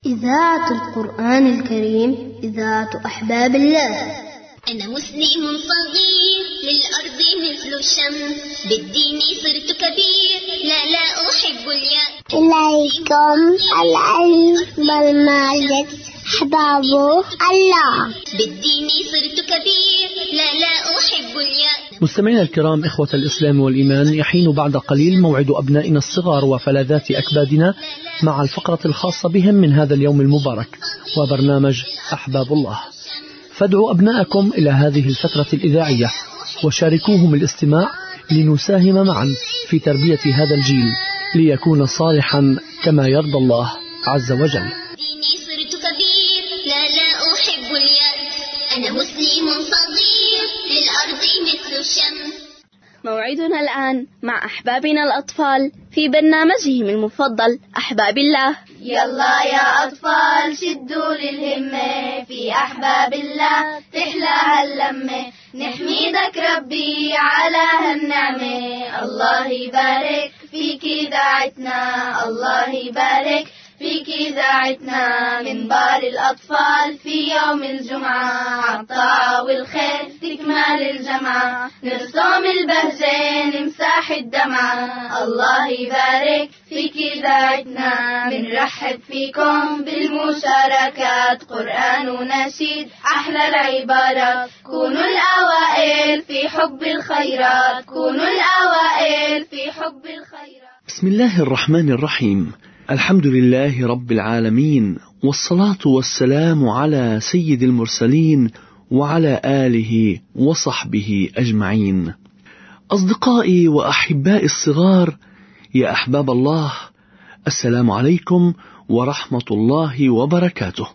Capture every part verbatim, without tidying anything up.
إذاعة القرآن الكريم، إذاعة أحباب الله. أنا مسلم صغير للأرض مثل الشمس، بالدين صرت كبير، لا لا أحب اليأس. إليكم العلم والمعرفة أحباب الله، بالدين صرت كبير، لا لا أحب اليأس. مستمعينا الكرام، إخوة الإسلام والإيمان، يحين بعد قليل موعد أبنائنا الصغار وفلذات أكبادنا مع الفقرة الخاصة بهم من هذا اليوم المبارك وبرنامج أحباب الله. فادعوا أبناءكم إلى هذه الفترة الإذاعية وشاركوهم الاستماع لنساهم معا في تربية هذا الجيل ليكون صالحا كما يرضى الله عز وجل. صرت كبير، لا لا أحب اليأس. أنا مسلم صغير للأرض مثل الشمس. موعدنا الآن مع أحبابنا الأطفال في برنامجهم المفضل أحباب الله. يلا يا أطفال شدوا للهمة، في أحباب الله تحلى هاللمة، نحمدك ربي على هالنعمة. الله يبارك فيك إذاعتنا، الله يبارك فيك إذاعتنا، من بار الأطفال في يوم الجمعة، عالطاعة والخير تكمل الجمعة، نرسم البهجة نمسح الدمعة. الله يبارك فيك إذاعتنا، بنرحب فيكم بالمشاركات، قرآن ونشيد أحلى العبارات، كونوا الأوائل في حب الخيرات، كونوا الأوائل في حب الخيرات. بسم الله الرحمن الرحيم. الحمد لله رب العالمين، والصلاة والسلام على سيد المرسلين وعلى آله وصحبه أجمعين. أصدقائي وأحبائي الصغار، يا أحباب الله، السلام عليكم ورحمة الله وبركاته،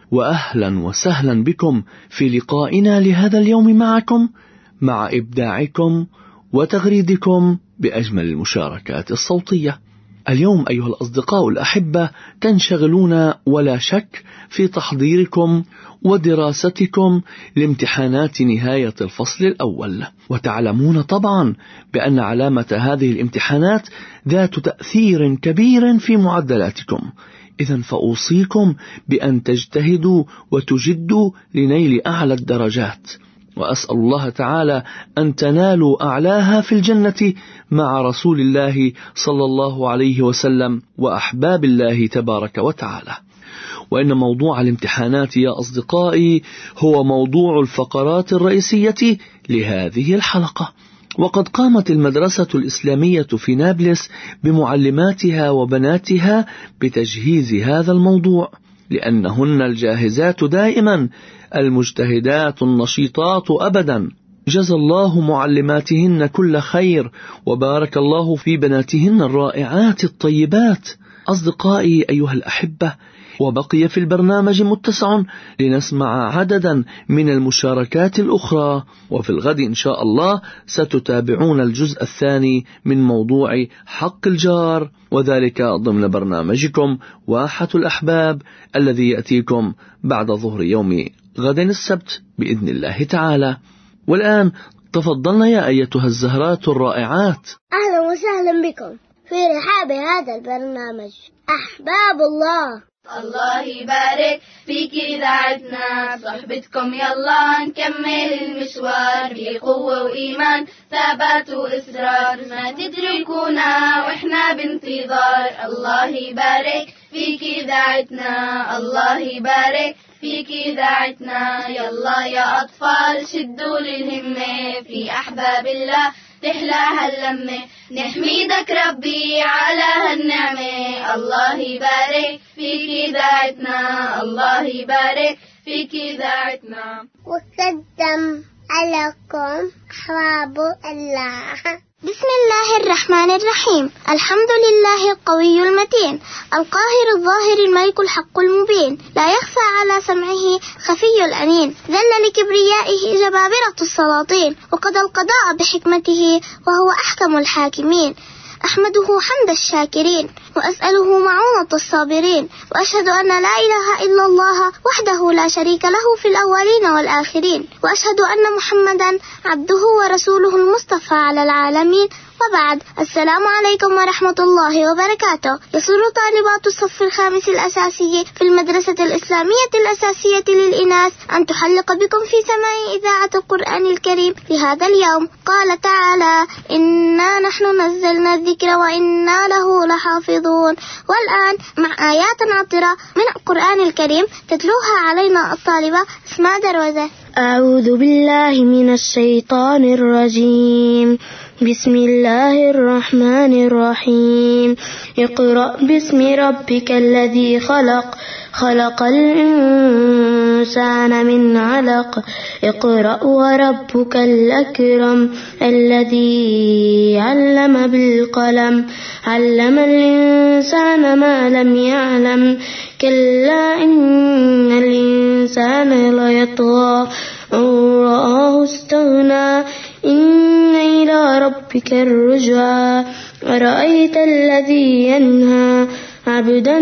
وأهلا وسهلا بكم في لقائنا لهذا اليوم معكم، مع إبداعكم وتغريدكم بأجمل المشاركات الصوتية. اليوم أيها الأصدقاء الأحبة تنشغلون ولا شك في تحضيركم ودراستكم لامتحانات نهاية الفصل الأول، وتعلمون طبعا بأن علامة هذه الامتحانات ذات تأثير كبير في معدلاتكم. إذن فأوصيكم بأن تجتهدوا وتجدوا لنيل أعلى الدرجات، وأسأل الله تعالى أن تنالوا أعلاها في الجنة مع رسول الله صلى الله عليه وسلم وأحباب الله تبارك وتعالى. وإن موضوع الامتحانات يا أصدقائي هو موضوع الفقرات الرئيسية لهذه الحلقة. وقد قامت المدرسة الإسلامية في نابلس بمعلماتها وبناتها بتجهيز هذا الموضوع، لأنهن الجاهزات دائما، المجتهدات النشيطات أبدا. جزى الله معلماتهن كل خير، وبارك الله في بناتهن الرائعات الطيبات. أصدقائي أيها الأحبة، وبقي في البرنامج متسع لنسمع عددا من المشاركات الأخرى، وفي الغد إن شاء الله ستتابعون الجزء الثاني من موضوع حق الجار، وذلك ضمن برنامجكم واحة الأحباب الذي يأتيكم بعد ظهر يوم غد السبت بإذن الله تعالى. والآن تفضلنا يا أيتها الزهرات الرائعات. أهلا وسهلا بكم في رحاب هذا البرنامج أحباب الله. الله يبارك فيك إذاعتنا، صحبتكم يلا نكمل المشوار بقوة وإيمان، ثبات وإصرار، ما تتركونا وإحنا بانتظار. الله يبارك فيك إذاعتنا، الله يبارك فيك إذاعتنا. يلا يا أطفال شدوا للهمة، في أحباب الله تحلى هاللمة، نحمدك ربي على هالنعمة. الله يبارك فيك إذاعتنا، الله يبارك فيك إذاعتنا. وقدم عليكم أحباب الله. بسم الله الرحمن الرحيم. الحمد لله القوي المتين، القاهر الظاهر الملك الحق المبين، لا يخفى على سمعه خفي الأنين، ذل لكبريائه جبابرة السلاطين، وقضى القضاء بحكمته وهو أحكم الحاكمين. أحمده حمد الشاكرين، وأسأله معونة الصابرين، وأشهد أن لا إله إلا الله وحده لا شريك له في الأولين والآخرين، وأشهد أن محمدا عبده ورسوله المصطفى على العالمين، وبعد، السلام عليكم ورحمة الله وبركاته. يسر طالبات الصف الخامس الأساسي في المدرسة الإسلامية الأساسية للإناث أن تحلق بكم في سماع إذاعة القرآن الكريم في هذا اليوم. قال تعالى: إنا نحن نزلنا الذكر وإنا له لحافظون. والآن مع آيات عطرة من القرآن الكريم تتلوها علينا الطالبة اسماء دروزة. أعوذ بالله من الشيطان الرجيم. بسم الله الرحمن الرحيم. اقرأ باسم ربك الذي خلق خلق الإنسان من علق. اقرأ وربك الأكرم الذي علم بالقلم علم الإنسان ما لم يعلم. كلا إن الإنسان ليطغى أن رآه استغنى إن إلى ربك الرجعى. أرأيت الذي ينهى عبدا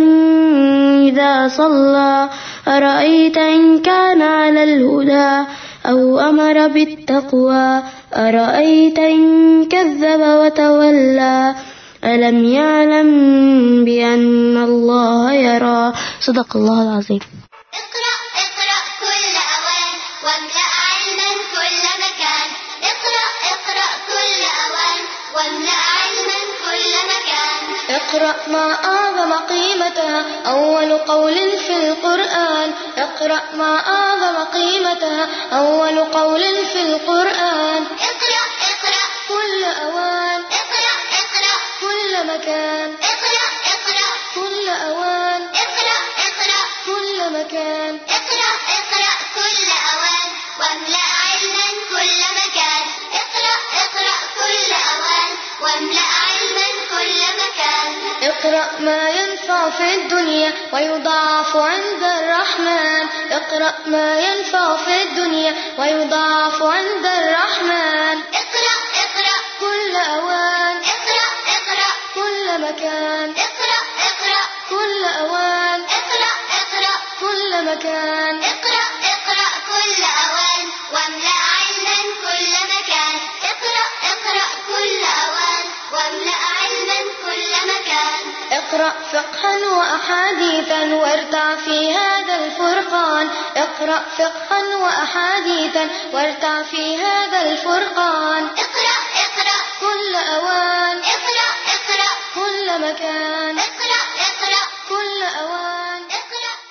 إذا صلى أرأيت إن كان على الهدى أو أمر بالتقوى أرأيت إن كذب وتولى ألم يعلم بأن الله يرى. صدق الله العظيم. اقرأ اقرأ كل أوان واملأ علما كل مكان. اقرأ اقرأ كل أوان واملأ علما كل مكان. اقرأ ما أعظم قيمتها أول قول في القرآن. اقرأ ما أعظم قيمتها أول قول في القرآن. اقرأ اقرأ كل أوان. اقرأ اقرأ كل مكان. اقرأ اقرأ كل أوان. اقرأ اقرأ كل مكان. اقرأ اقرأ كل أوان واملأ علما كل مكان. اقرأ اقرأ كل أوان واملأ علما كل مكان. اقرأ ما ينفع في الدنيا ويضاعف عند الرحمن. اقرأ ما ينفع في الدنيا ويضاعف عند الرحمن. اقرأ اقرأ كل أوان. اقرأ اقرأ كل مكان. اقرأ اقرأ كل أوان. اقرأ اقرأ كل مكان. اقرأ اقرأ كل أوان واملأ علما كل مكان. اقرأ اقرأ كل أوان واملأ علما كل مكان. اقرأ فقها وأحاديثا وارتع في هذا الفرقان. اقرأ فقها وأحاديثا وارتع في هذا الفرقان. اقرأ اقرأ كل أوان. اقرأ اقرأ كل مكان. اقرأ اقرأ كل أوان. اقرأ اقرأ.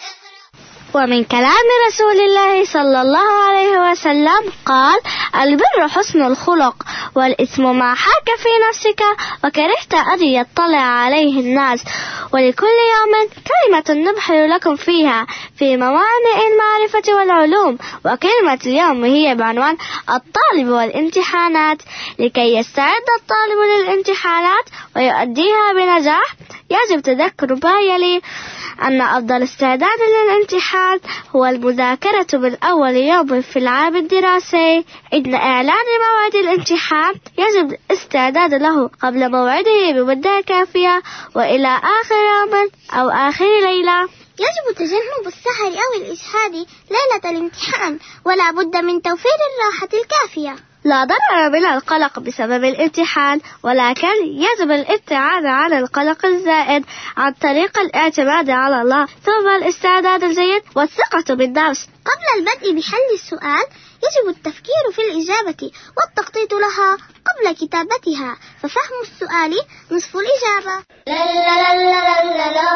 ومن كلام رسول الله صلى الله عليه وسلم قال: البر حسن الخلق، والإثم ما حاك في نفسك وكرهت أن يطلع عليه الناس. ولكل يوم كلمة نبحر لكم فيها في موانئ المعرفة والعلوم. وكلمة اليوم هي بعنوان الطالب والامتحانات. لكي يستعد الطالب للامتحانات ويؤديها بنجاح يجب تذكر ما يلي: أن أفضل استعداد للامتحان هو المذاكرة من أول يوم في العام الدراسي. إن إعلان موعد الامتحان يجب الاستعداد له قبل موعده بمدة كافية وإلى آخر يوم أو آخر ليلة. يجب تجنب السهر أو الإجهاد ليلة الامتحان، ولا بد من توفير الراحة الكافية. لا ضرر من القلق بسبب الامتحان، ولكن يجب الابتعاد عن القلق الزائد عن طريق الاعتماد على الله، ثم الاستعداد الجيد والثقة بالنفس. قبل البدء بحل السؤال يجب التفكير في الإجابة والتخطيط لها قبل كتابتها، ففهم السؤال نصف الإجابة. لا لا لا لا لا لا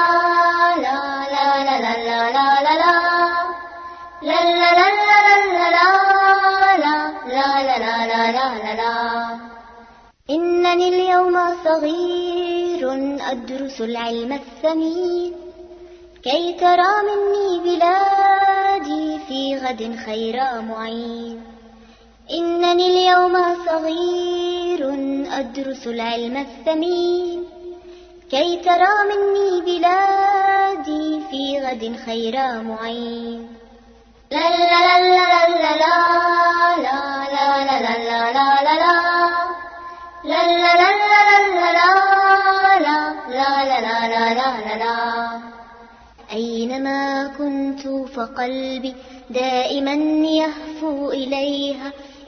لا لا لا لا لا لا لا لا لا لا. إنني اليوم صغير أدرس العلم الثمين، كي ترى مني بلادي في غد خير معين. إنني اليوم صغير أدرس العلم الثمين، كي ترى مني بلادي في غد خير معين. لا لا لا لا لا لا لا لا لا لا لا لا لا لا لا لا لا لا. أينما كنت فقلبي دائما يهفو إليها،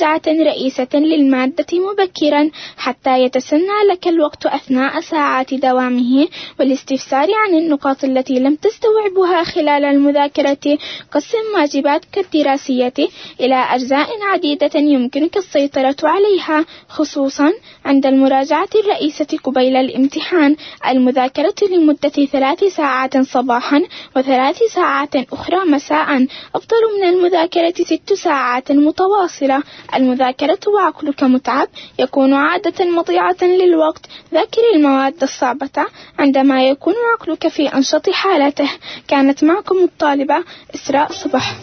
مراجعة رئيسة للمادة مبكرا حتى يتسنى لك الوقت أثناء ساعات دوامه والاستفسار عن النقاط التي لم تستوعبها خلال المذاكرة. قسم واجباتك الدراسية إلى أجزاء عديدة يمكنك السيطرة عليها، خصوصا عند المراجعة الرئيسة قبيل الامتحان. المذاكرة لمدة ثلاث ساعات صباحا وثلاث ساعات أخرى مساء أفضل من المذاكرة ست ساعات متواصلة. المذاكرة وعقلك متعب يكون عادة مضيعة للوقت. ذاكر المواد الصعبة عندما يكون عقلك في أنشط حالته. كانت معكم الطالبة إسراء صبح.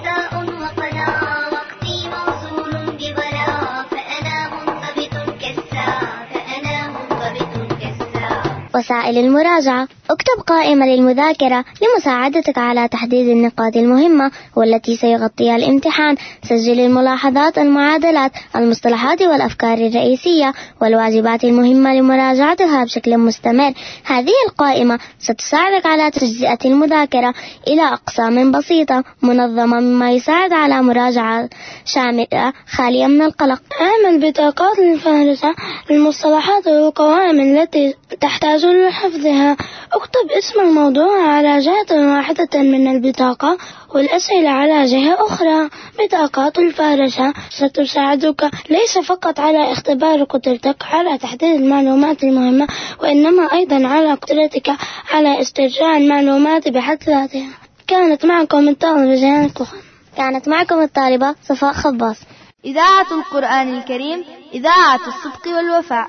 وسائل المراجعة: اكتب قائمة للمذاكرة لمساعدتك على تحديد النقاط المهمة والتي سيغطيها الامتحان. سجل الملاحظات، المعادلات، المصطلحات والأفكار الرئيسية والواجبات المهمة لمراجعتها بشكل مستمر. هذه القائمة ستساعدك على تجزئة المذاكرة إلى أقسام بسيطة منظمة، مما يساعد على مراجعة شاملة خالية من القلق. اعمل بطاقات الفهرسة للمصطلحات والقوائم التي تحتاج لحفظها. اكتب اسم الموضوع على جهة واحدة من البطاقة والأسئلة على جهة أخرى. بطاقات الفهرسة ستساعدك ليس فقط على اختبار قدرتك على تحديد المعلومات المهمة، وإنما أيضا على قدرتك على استرجاع المعلومات بحد ذاتها. كانت معكم الطالبة جيهان الكوخن. كانت معكم الطالبة صفاء خباص. إذاعة القرآن الكريم، إذاعة الصدق والوفاء.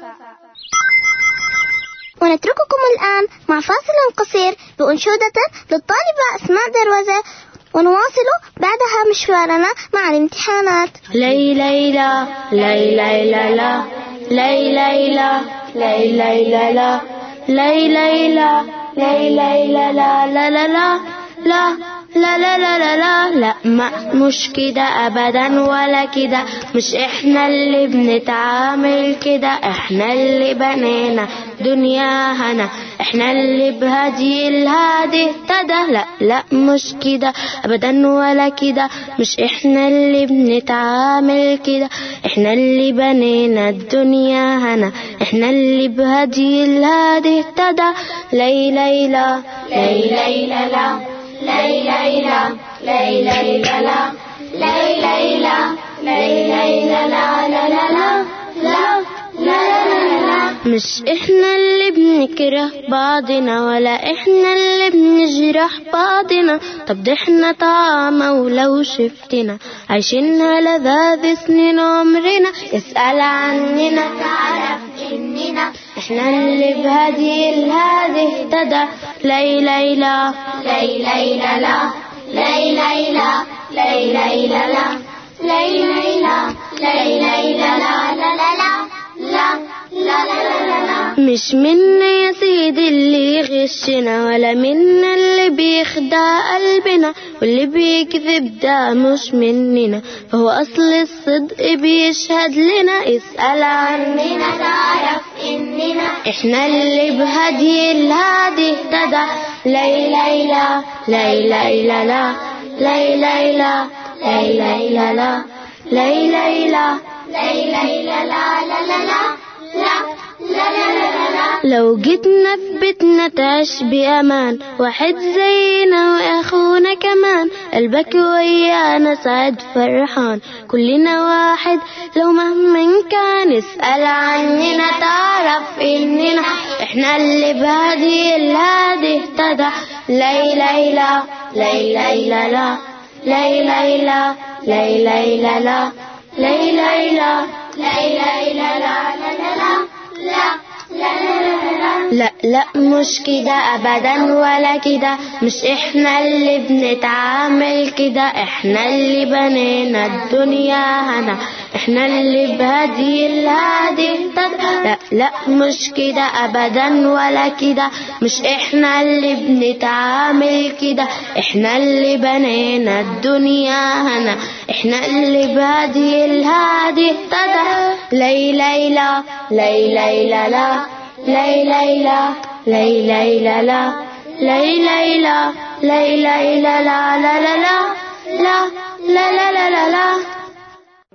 ونترككم الآن مع فاصل قصير بأنشودة للطالبة أسماء دروزة، ونواصل بعدها مشوارنا مع الامتحانات. لي ليلى لي ليلى لا لي ليلى لي ليلى لا لي ليلى لي ليلى لا لا لا لا لا لا لا لا لا لا لا ما مش كده أبدا ولا كده، مش إحنا اللي بنتعامل كده، إحنا اللي بنينا دنيا هنا، إحنا اللي بهدي الهادي اهتدى. لا لا مش كده أبدا ولا كده، مش إحنا اللي بنتعامل كده، إحنا اللي بنينا الدنيا هنا، إحنا اللي بهدي الهادي اهتدى. لي ليلى لي ليلى لا لي ليلى لي ليلى لا لي ليلى لي ليلى لا لا لا لا لا لا لا. مش إحنا اللي بنكره بعضنا ولا إحنا اللي بنجرح بعضنا، طب ده إحنا طعمة ولو شفتنا عايشينها لذاذ سنين عمرنا، اسأل عننا تعرف إننا إحنا اللي بهدي الهادي اهتدى. لي ليلى لي ليلى لا لي ليلى لي ليلى لا لي ليلى لي ليلى لا لا لا لا لا لا لا لا. مش منا يا سيدي اللي يغشنا ولا منا اللي بيخدع قلبنا، واللي بيكذب ده مش مننا، فهو أصل الصدق بيشهد لنا، اسأل عننا تعرف إننا إحنا اللي بهدي الهادي اهتدى. لي ليلى لي ليلى لا لي ليلى لي ليلى لا لي ليلى لي ليلى لا لا لا لا لا لا لا لا. لو جيتنا في بيتنا تعيش بأمان، واحد زينا وأخونا كمان، قلبك ويانا سعد فرحان، كلنا واحد لو مهما كان، اسأل عننا تعرف إننا إحنا اللي بهدي الهادي اهتدى. لي ليلى لي ليلى لا لي ليلى لي ليلى لا لي ليلى لي ليلى لا لا لا لا لا لا لا مش كده أبدا ولا كده، مش إحنا اللي بنتعامل كده، إحنا اللي بنينا الدنيا هنا، إحنا اللي بهدي الهادي اهتدى. لا لا مش كده أبدا ولا كده، مش إحنا اللي بنتعامل كده، إحنا اللي بنينا الدنيا هنا، إحنا اللي بهدي الهادي اهتدى. لي ليلى لي ليلى لا لي ليلى لي ليلى لا لي ليلى لي ليلى لا لا لا لا لا لا لا لا لا.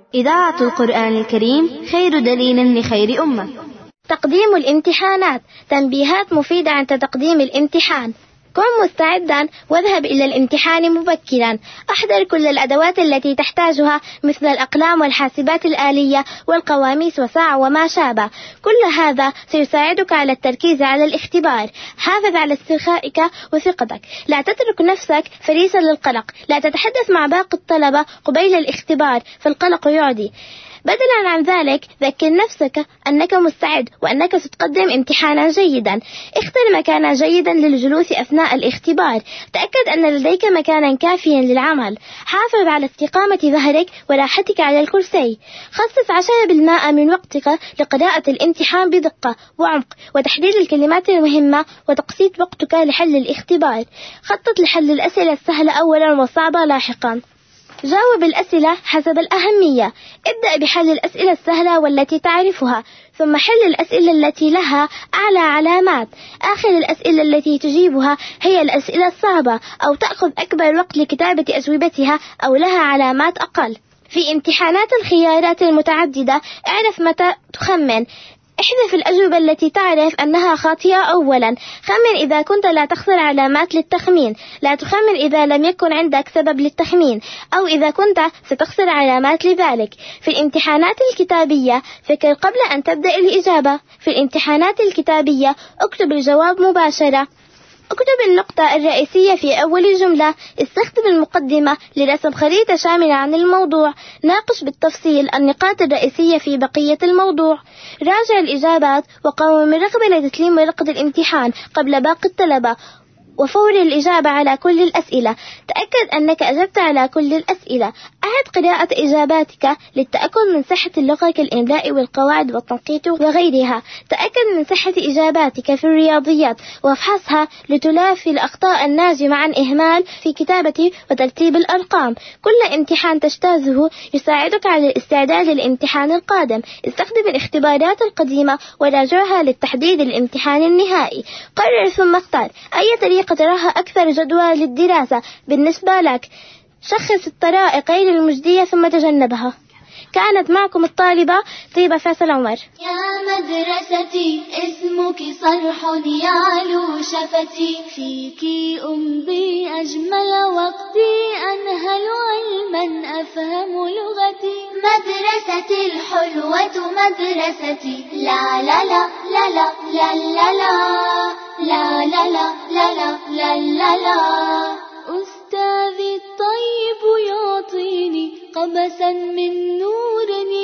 إذاعة القرآن الكريم خير دليل لخير أمة. تقديم الامتحانات. تنبيهات مفيدة عند تقديم الامتحان. كن مستعدا واذهب إلى الامتحان مبكرا. احضر كل الأدوات التي تحتاجها مثل الأقلام والحاسبات الآلية والقواميس وساعة وما شابه. كل هذا سيساعدك على التركيز على الاختبار. حافظ على استرخائك وثقتك. لا تترك نفسك فريسا للقلق. لا تتحدث مع باقي الطلبة قبيل الاختبار فالقلق يعدي. بدلا عن ذلك ذكر نفسك أنك مستعد وأنك ستقدم امتحانا جيدا. اختر مكانا جيدا للجلوس أثناء الاختبار. تأكد أن لديك مكانا كافيا للعمل. حافظ على استقامة ظهرك وراحتك على الكرسي. خصص عشرة بالمئة من وقتك لقراءة الامتحان بدقة وعمق وتحديد الكلمات المهمة وتقسيط وقتك لحل الاختبار. خطط لحل الأسئلة السهلة أولا والصعبة لاحقا. جاوب الأسئلة حسب الأهمية. ابدأ بحل الأسئلة السهلة والتي تعرفها، ثم حل الأسئلة التي لها أعلى علامات. آخر الأسئلة التي تجيبها هي الأسئلة الصعبة أو تأخذ أكبر وقت لكتابة أجوبتها أو لها علامات أقل. في امتحانات الخيارات المتعددة اعرف متى تخمن. احذف الأجوبة التي تعرف أنها خاطئة أولا. خمن إذا كنت لا تخسر علامات للتخمين. لا تخمن إذا لم يكن عندك سبب للتخمين أو إذا كنت ستخسر علامات لذلك. في الامتحانات الكتابية فكر قبل أن تبدأ الإجابة. في الامتحانات الكتابية اكتب الجواب مباشرة. اكتب النقطة الرئيسية في أول جملة. استخدم المقدمة لرسم خريطة شاملة عن الموضوع. ناقش بالتفصيل النقاط الرئيسية في بقية الموضوع. راجع الإجابات وقوم رغبة لتسليم ورقة الامتحان قبل باقي الطلبة وفور الإجابة على كل الأسئلة. تأكد أنك أجبت على كل الأسئلة. أعد قراءة إجاباتك للتأكد من صحة اللغة كالإملاء والقواعد والتنقيط وغيرها. تأكد من صحة إجاباتك في الرياضيات وافحصها لتلافي الأخطاء الناجمة عن إهمال في كتابة وترتيب الأرقام. كل امتحان تجتازه يساعدك على الاستعداد للامتحان القادم. استخدم الاختبارات القديمة وراجعها للتحديد الامتحان النهائي. قرر ثم اختار أي طريقة تراها أكثر جدوى للدراسة بالنسبة لك. شخص الطرائق غير المجدية ثم تجنبها. كانت معكم الطالبة طيبة فيصل عمر. يا مدرستي اسمك صرح يعلو شفتي، فيك أمضي أجمل وقتي أنهل علما أفهم لغتي. مدرستي الحلوة مدرستي، لا لا لا لا لا لا لا لا لا لا لا لا لا لا. أستاذي الطيب يعطيني قبسا من نور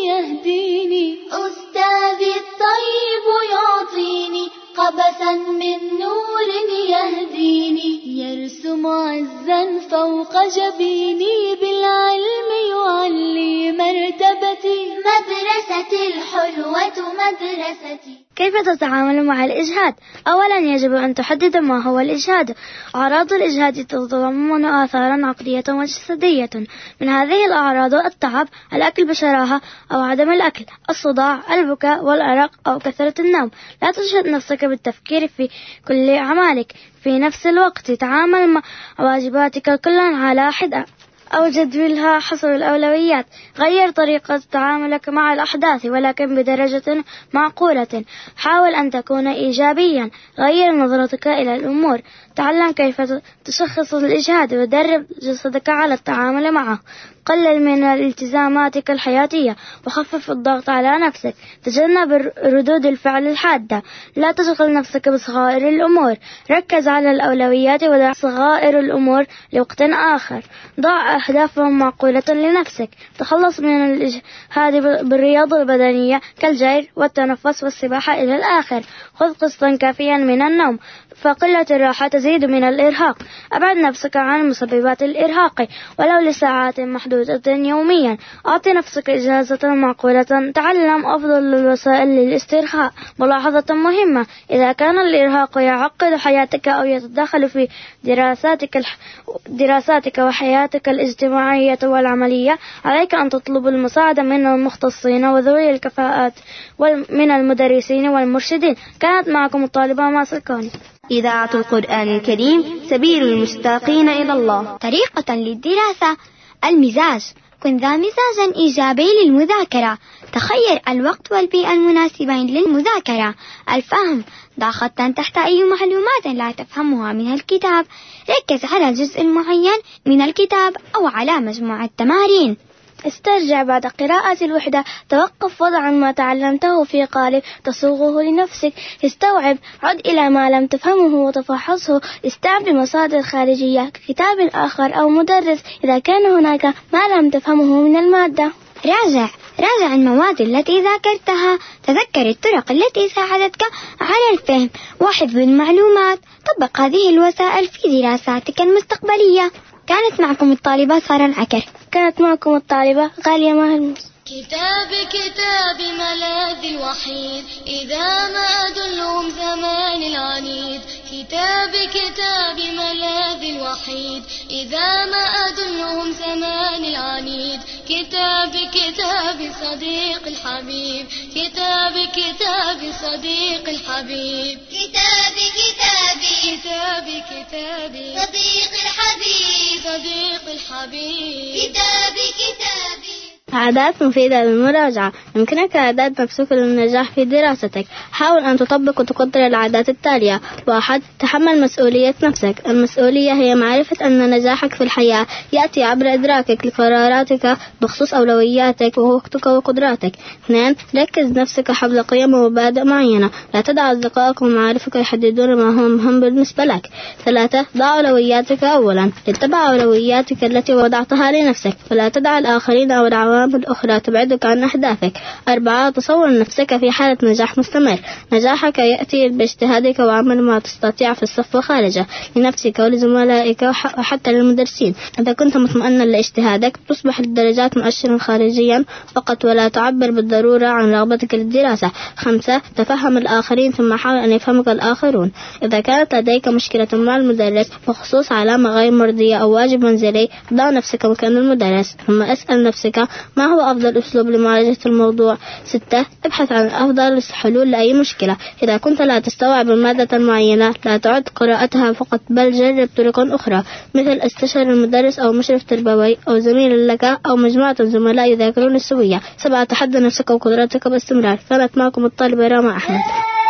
يهديني. أستاذي الطيب يعطيني قبسا من نور يهديني. يرسم عزا فوق جبيني بالعلم يعلي مرتبتي. مدرستي الحلوة مدرستي. كيف تتعامل مع الإجهاد؟ أولا يجب أن تحدد ما هو الإجهاد. أعراض الإجهاد تتضمن آثارا عقلية وجسدية. من هذه الأعراض التعب، الأكل بشراهة أو عدم الأكل، الصداع، البكاء والأرق أو كثرة النوم. لا تجهد نفسك بالتفكير في كل أعمالك. في نفس الوقت تعامل مع واجباتك كلا على حدة أو جدولها حسب الأولويات. غير طريقة تعاملك مع الأحداث ولكن بدرجة معقولة. حاول أن تكون إيجابيا. غير نظرتك إلى الأمور. تعلم كيف تشخص الإجهاد ودرب جسدك على التعامل معه. قلل من الالتزاماتك الحياتية وخفف الضغط على نفسك. تجنب ردود الفعل الحادة. لا تشغل نفسك بصغائر الأمور. ركز على الأولويات ودع صغائر الأمور لوقت آخر. ضع أهداف معقولة لنفسك. تخلص من الإجهاد بالرياضة البدنية كالجري والتنفس والسباحة إلى الآخر. خذ قسطا كافيا من النوم، فقلة الراحة تزيد من الإرهاق. أبعد نفسك عن مسببات الإرهاق ولو لساعات محدودة يوميا. أعطي نفسك إجازة معقولة. تعلم أفضل الوسائل للاسترخاء. ملاحظة مهمة: إذا كان الإرهاق يعقد حياتك أو يتدخل في دراساتك دراساتك وحياتك الاجتماعية والعملية، عليك أن تطلب المساعدة من المختصين وذوي الكفاءات ومن المدرسين والمرشدين. كانت معكم الطالبة ماسة الكوني. إذاعة القرآن الكريم سبيل المشتاقين إلى الله. طريقة للدراسة: المزاج. كن ذا مزاج إيجابي للمذاكرة. تخير الوقت والبيئة المناسبين للمذاكرة. الفهم، ضع خطا تحت أي معلومات لا تفهمها من الكتاب. ركز على جزء معين من الكتاب أو على مجموعة تمارين. استرجع بعد قراءة الوحدة. توقف وضع ما تعلمته في قالب تصوغه لنفسك. استوعب. عد إلى ما لم تفهمه وتفحصه. استعمل مصادر خارجية ككتاب آخر أو مدرس إذا كان هناك ما لم تفهمه من المادة. راجع راجع المواد التي ذاكرتها. تذكر الطرق التي ساعدتك على الفهم وحفظ المعلومات. طبق هذه الوسائل في دراساتك المستقبلية. كانت معكم الطالبة سارة العكر. كانت معكم الطالبة غالية ماهر. كتابي كتابي ملاذي الوحيد إذا ما أدلهم زمان العنيد. كتابي كتابي ملاذي الوحيد إذا ما أدلهم زمان العنيد. كتابي كتابي صديق الحبيب. كتابي كتابي صديق الحبيب. كتابي كتابي كتابي كتابي صديق الحبيب. صديق الحبيب. كتابي كتابي. عادات مفيدة للمراجعة. يمكنك إعداد نفسك للنجاح في دراستك. حاول أن تطبق وتقدر العادات التالية. واحد. تحمل مسؤولية نفسك. المسؤولية هي معرفة أن نجاحك في الحياة يأتي عبر إدراكك لقراراتك بخصوص أولوياتك ووقتك وقدراتك. اثنين. ركز نفسك حول قيم ومبادئ معينة. لا تدع أصدقائك ومعارفك يحددون ما هو مهم بالنسبة لك. ثلاثة. ضع أولوياتك أولا. اتبع أولوياتك التي وضعتها لنفسك ولا تدع الآخرين أو العوامل الأخرى تبعدك عن أهدافك. أربعة. تصور نفسك في حالة نجاح مستمر. نجاحك يأتي باجتهادك وعمل ما تستطيع في الصف وخارجه لنفسك ولزملائك وحتى للمدرسين. إذا كنت مطمئنا لاجتهادك تصبح الدرجات مؤشرا خارجيا فقط ولا تعبر بالضرورة عن رغبتك للدراسة. خمسة. تفهم الآخرين ثم حاول أن يفهمك الآخرون. إذا كانت لديك مشكلة مع المدرس بخصوص علامة غير مرضية أو واجب منزلي ضع نفسك مكان المدرس ثم اسأل نفسك ما هو أفضل أسلوب لمعالجة الموضوع. ستة. ابحث عن أفضل الحلول لأي مشكلة. إذا كنت لا تستوعب مادة معينة لا تعد قراءتها فقط بل جرب طرق أخرى مثل استشار المدرس أو مشرف تربوي أو زميل لك أو مجموعة زملاء يذاكرون السوية. سبعة. تحدى نفسك وقدراتك باستمرار. كانت معكم الطالبة راما أحمد.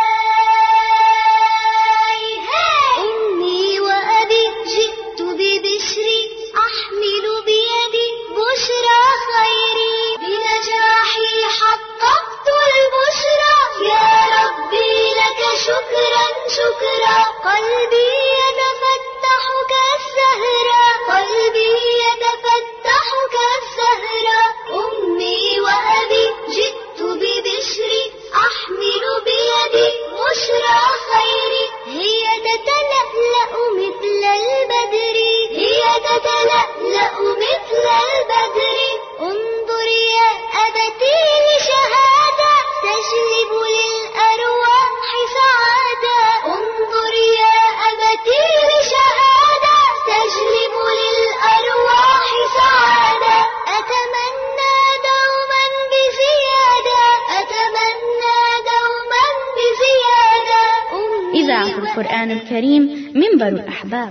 أمي وأبي جئت ببشري أحمل بيدي بشرى خيري. بنجاحي حققت البشرى يا ربي لك شكرا شكرا. قلبي يتفتح كالزهرة. قلبي يتفتح كالزهرة. أمي وأبي جئت ببشري أحمل بيدي بشرى خيري. هي تتلألأ مثل البدر. هي تتلألأ مثل البدر. انظر يا أبتي لشهادة تجلب للأرواح سعادة. انظر يا أبتي لشهادة تجلب للأرواح سعادة. أتمنى دوما بزيادة. أتمنى دوما بزيادة. إذاعة القرآن الكريم منبر الأحباب.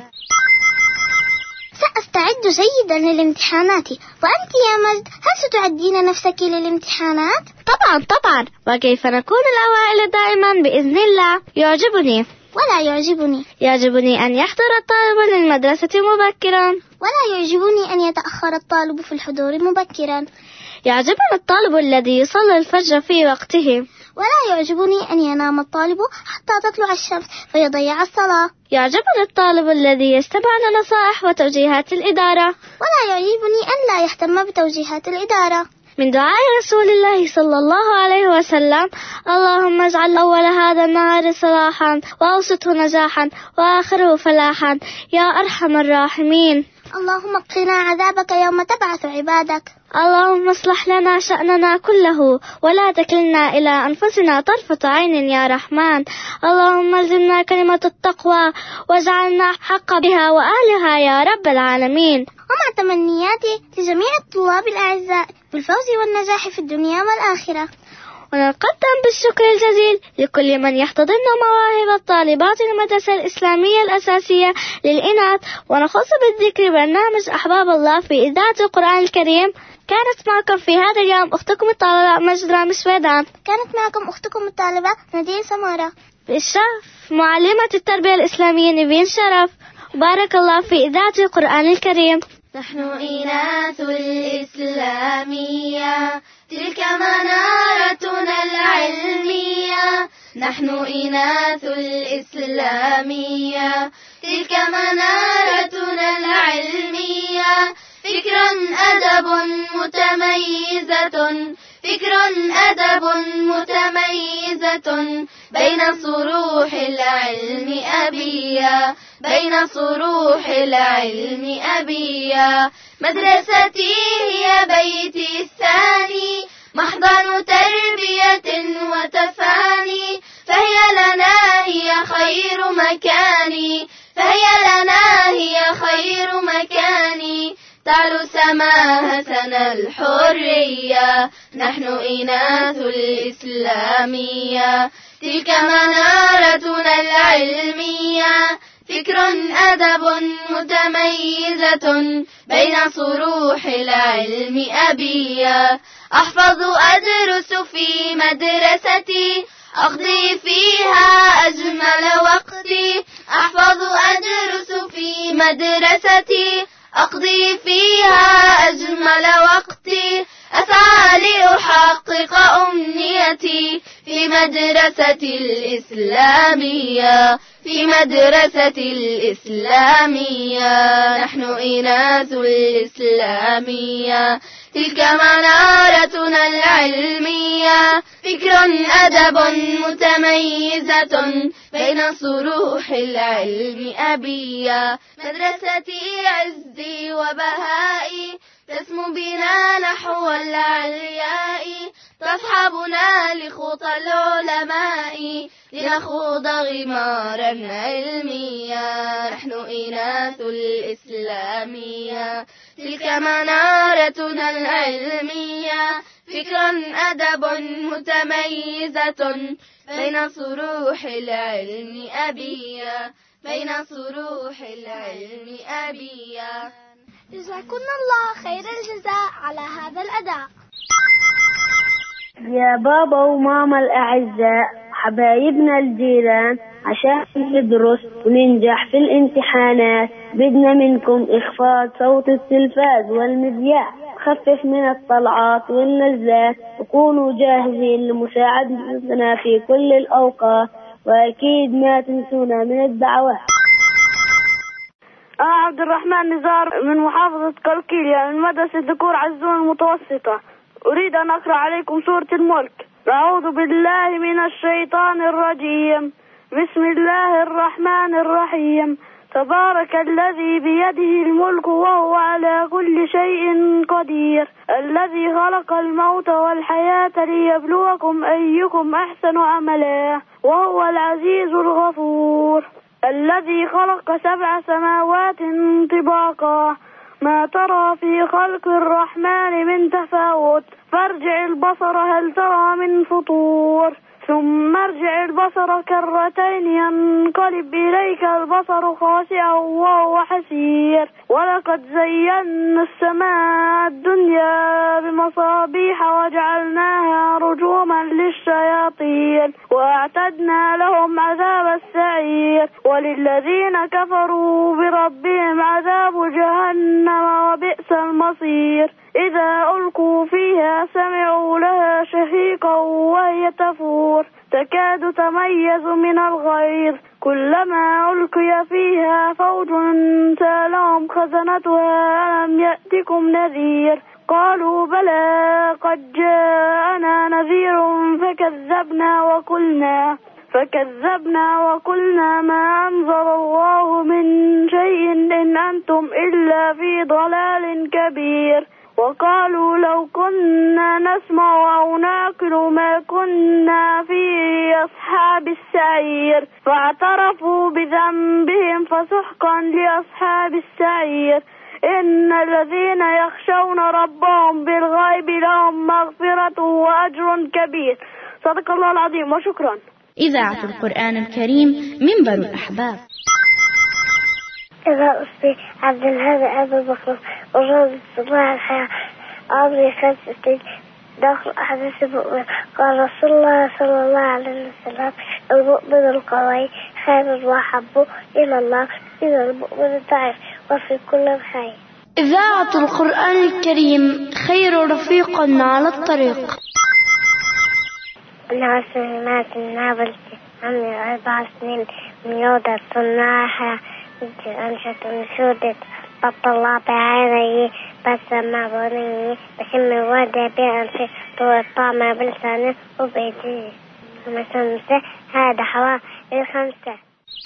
سأستعد جيدا للامتحانات. وأنت يا مجد هل ستعدين نفسك للامتحانات؟ طبعا طبعا. وكيف نكون الأوائل دائما بإذن الله؟ يعجبني. ولا يعجبني. يعجبني أن يحضر الطالب للمدرسة مبكرا. ولا يعجبني أن يتأخر الطالب في الحضور مبكرا. يعجبني الطالب الذي يصلي الفجر في وقته. ولا يعجبني أن ينام الطالب حتى تطلع الشمس فيضيع الصلاة. يعجبني الطالب الذي يستمع لنصائح وتوجيهات الإدارة. ولا يعجبني أن لا يهتم بتوجيهات الإدارة. من دعاء رسول الله صلى الله عليه وسلم: اللهم اجعل أول هذا النهار صلاحا وأوسطه نجاحا وآخره فلاحا يا أرحم الراحمين. اللهم قنا عذابك يوم تبعث عبادك. اللهم اصلح لنا شأننا كله ولا تكلنا إلى أنفسنا طرفة عين يا رحمن. اللهم الزمنا كلمة التقوى واجعلنا حق بها وأهلها يا رب العالمين. ومع تمنياتي لجميع الطلاب الأعزاء بالفوز والنجاح في الدنيا والآخرة. ونتقدم بالشكر الجزيل لكل من يحتضن مواهب الطالبات المدرسة الإسلامية الأساسية للإناث. ونخص بالذكر برنامج أحباب الله في إذاعة القرآن الكريم. كانت معكم في هذا اليوم أختكم الطالبة مجد رامز فيدان. كانت معكم أختكم الطالبة نادية سمارة. بالشرف معلمة التربية الإسلامية نيفين شرف. بارك الله في إذاعة القرآن الكريم. نحن إناث الإسلامية تلك منارتنا العلمية. نحن إناث الإسلامية تلك منارتنا العلمية. فكر أدب متميزة فكر أدب متميزة بين صروح العلم أبية بين صروح العلم أبية. مدرستي هي بيتي الثاني محضن تربية وتفاني. فهي لنا هي خير مكاني فهي لنا هي خير مكاني. تعلو سماهتنا الحرية. نحن إناث الإسلامية تلك منارتنا العلمية. فكر أدب متميزة بين صروح العلم أبية. أحفظ أدرس في مدرستي أقضي فيها أجمل وقتي. أحفظ أدرس في مدرستي أقضي فيها أجمل وقتي. أسعى لأحقق أمنيتي في مدرسة الإسلامية في مدرسة الإسلامية. نحن إناث الإسلامية تلك منارتنا العلمية. فكر أدب متميزة بين صروح العلم أبية. مدرستي عزي وبهائي تسمو بنا نحو العلياء. تصحبنا لخطى العلماء لنخوض غمارا علميا. نحن إناث الإسلامية تلك منارتنا العلمية. فكر أدب متميزة بين صروح العلم أبية بين صروح العلم أبية. جزاكم الله خير الجزاء على هذا الأداء. يا بابا وماما الأعزاء حبايبنا الجيران عشان ندرس وننجح في الامتحانات بدنا منكم إخفاض صوت التلفاز والمذياع. خفف من الطلعات والنزلات وكونوا جاهزين لمساعدتنا في كل الأوقات. وأكيد ما تنسونا من الدعوات. أنا عبد الرحمن نزار من محافظة قلقيلية من مدرسة ذكور عزون المتوسطة. أريد أن أقرأ عليكم سورة الملك. أعوذ بالله من الشيطان الرجيم. بسم الله الرحمن الرحيم. تبارك الذي بيده الملك وهو على كل شيء قدير. الذي خلق الموت والحياة ليبلوكم أيكم أحسن عملا وهو العزيز الغفور. الذي خلق سبع سماوات طباقا ما ترى في خلق الرحمن من تفاوت. فارجع البصر هل ترى من فطور. ثم ارجع البصر كرتين ينقلب إليك البصر خاسئا وهو حسير. ولقد زينا السماء الدنيا بمصابيح وجعلناها رجوما للشياطين وأعتدنا لهم عذاب السعير. وللذين كفروا بربهم عذاب جهنم وبئس المصير. إذا ألقوا فيها سمعوا لها شهيقا وهي تفور تكاد تميز من الغيظ. كلما ألقي فيها فوج سألهم خزنتها ألم يأتكم نذير. قالوا بلى قد جاءنا نذير فكذبنا وقلنا فكذبنا وقلنا ما أنزل الله من شيء إن أنتم إلا في ضلال كبير. وقالوا لو كنا نسمع أو نعقل ما كنا في أصحاب السعير. فاعترفوا بذنبهم فسحقا لأصحاب السعير. إن الذين يخشون ربهم بالغيب لهم مغفرة وأجر كبير. صدق الله العظيم وشكرا. إذاعة القرآن الكريم منبر الأحباب. إذا أصبي عبد الهادي أبو بكر وجود صباح الحياة عمري خمس سنين داخل أحدث المؤمن. قال رسول الله صلى الله عليه وسلم المؤمن القوي خير وأحب إلى الله من المؤمن الضعيف وفي كل خير. إذاعة القرآن الكريم خير رفيق على الطريق. أنا سليمات النابلسي عمري أربع سنين من يودة صناعها أنشط نشودة بطلع بعيني بسمع بني بشم وادي بأنفي طول الطعم بلساني وبيدي خمسة. هذا حوالي الخمسة.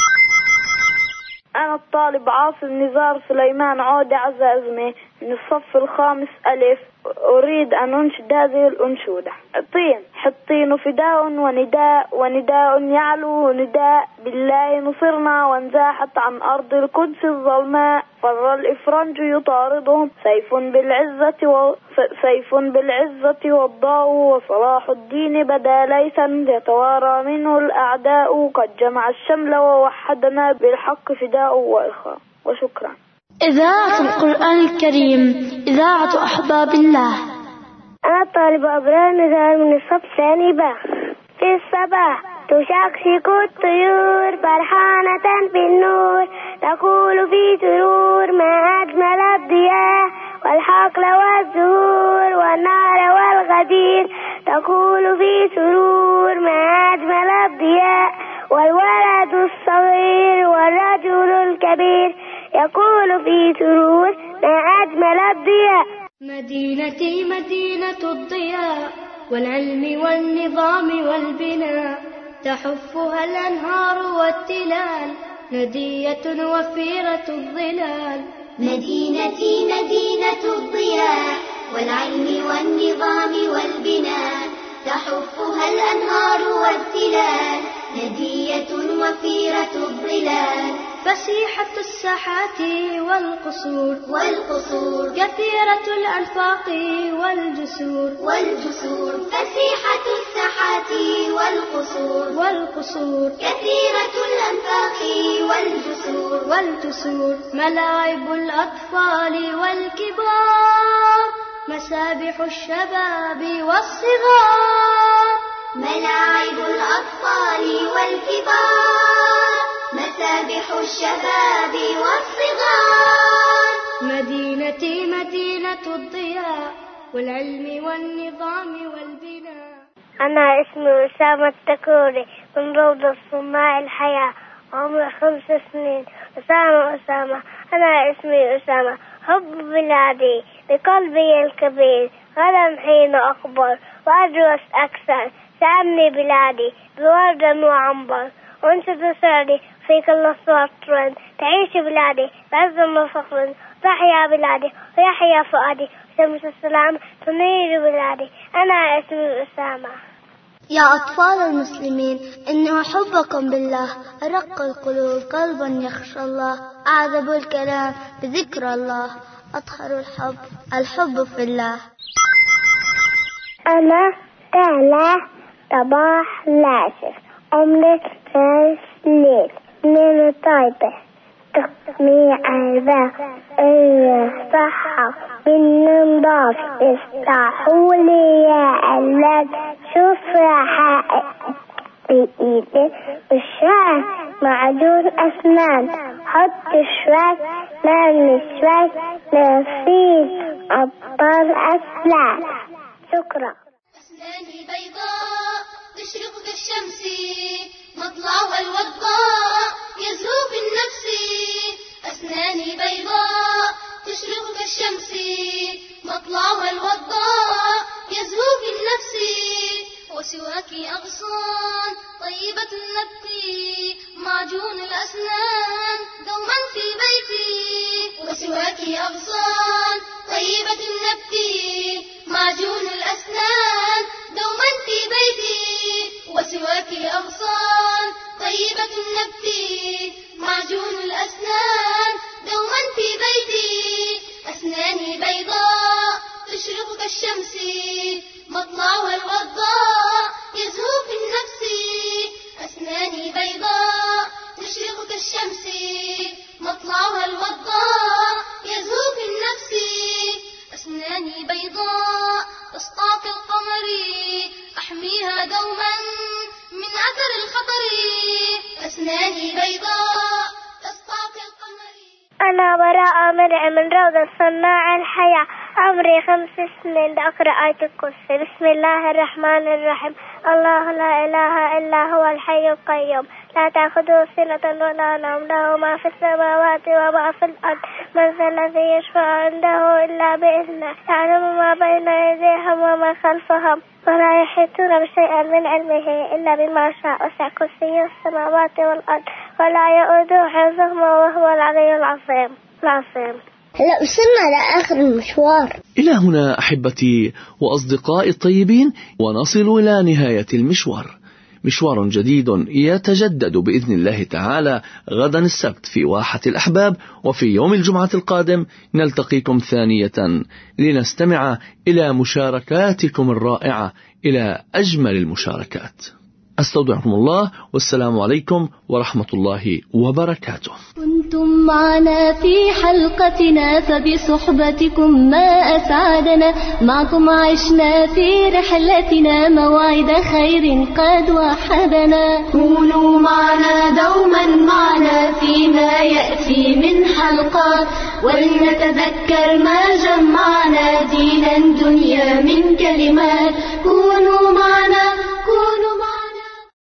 أنا الطالب عاصم نزار سليمان عودة عزازمي من الصف الخامس ألف. أريد أن أنشد هذه الأنشودة. طين حطين فداء ونداء ونداء يعلو نداء بالله نصرنا وانزاحت عن أرض القدس الظلماء فر الإفرنج يطاردهم سيف بالعزة و... سيف بالعزة والضاء وصلاح الدين بدا ليسا يتوارى منه الأعداء قد جمع الشمل ووحدنا بالحق فداء وإخاء. وشكرا. إذاعة القرآن الكريم إذاعة أحباب الله. أنا طالب أبرار نزار من الصف الثاني با. في الصباح تشكشك الطيور فرحانة بالنور تقول في سرور ما أجمل الضياء والحقل والزهور والنار والغدير تقول في سرور ما أجمل الضياء والولد الصغير والرجل الكبير يقول في سرور ما أجمل الضياء. مدينتي مدينة الضياء والعلم والنظام والبناء تحفها الأنهار والتلال ندية وفيرة الظلال. مدينتي مدينة الضياء والعلم والنظام والبناء تحفها الأنهار والتلال ندية وفيرة الظلال. فسيحة الساحات والقصور والقصور كثيرة الأنفاق والجسور والجسور فسيحة الساحات والقصور والقصور كثيرة الأنفاق والجسور والجسور. ملاعب الأطفال والكبار مسابح الشباب والصغار. ملاعب الأطفال والكبار مسابح الشباب والصغار. مدينتي مدينة الضياء والعلم والنظام والبناء. أنا اسمي أسامة التكوري من روضة صناع الحياة عمري خمس سنين. أسامة أسامة أنا اسمي أسامة حب بلادي بقلبي الكبير غدا حين أكبر وأدرس أكثر سأبني بلادي بورد وعنبر وانشد سعدي في كل سطر تعيش بلادي بعز وفخر تحيا بلادي ويحيا فؤادي شمس السلام تنير بلادي. أنا اسمي أسامة. يا أطفال المسلمين إن حبكم بالله أرق القلوب قلبا يخشى الله أعذب الكلام بذكر الله أطهر الحب الحب في الله. أنا تالا صباح لاشر عمري ثلاث سنين من طيبة تقني عيبة إيه صحة من نضاف استحوا لي يا أولاد شوف راحة بإيدي الشعر معجون أسنان حط شوي من شوي نفيد أبطال أسنان. شكرا. أسناني بيضاء تشرق كالشمس مطلعها الوضاء يزهو بالنفس. أسناني بيضاء تشرق كالشمس مطلعها الوضاء يزهو بالنفس. وسواك أغصان طيبة النبت معجون الأسنان دوما في بيتي. وسواك أغصان طيبة النبت معجون الأسنان دوما في بيتي. وسواك أغصان طيبة النبت معجون الأسنان دوما في بيتي. أسناني بيضاء تشرق كالشمس مطلعها الوضاء يزهو في النفس أسناني بيضاء تشرق كالشمس مطلعها الوضاء يزهو في النفس أسناني بيضاء تسطع كالقمر أحميها دوما من أثر الخطر أسناني بيضاء تسطع كالقمر. أنا براء مرع من روضة صناع الحياة، عمري خمس سنين أقرأ آية الكرسي. بسم الله الرحمن الرحيم. الله لا إله إلا هو الحي القيوم لا تأخذه سنة ولا نوم، له ما في السماوات وما في الأرض، من ذا الذي يشفع عنده إلا بإذنه، يعلم ما بين أيديهم وما خلفهم ولا يحيطون بشيء من علمه إلا بما شاء، وسع كرسيه السماوات والأرض ولا يؤوده حفظهما وهو العلي العظيم العظيم. هلا وصلنا لآخر المشوار. إلى هنا أحبتي وأصدقائي الطيبين ونصل إلى نهاية المشوار، مشوار جديد يتجدد بإذن الله تعالى غدا السبت في واحة الأحباب، وفي يوم الجمعة القادم نلتقيكم ثانية لنستمع إلى مشاركاتكم الرائعة، إلى أجمل المشاركات. أستودعكم الله والسلام عليكم ورحمة الله وبركاته. كنتم معنا في حلقتنا فبصحبتكم ما أسعدنا، معكم عشنا في رحلتنا موعد خير قد وحدنا. كونوا معنا دوما معنا فيما يأتي من حلقات، ولنتذكر ما جمعنا دينا دنيا من كلمات. كونوا معنا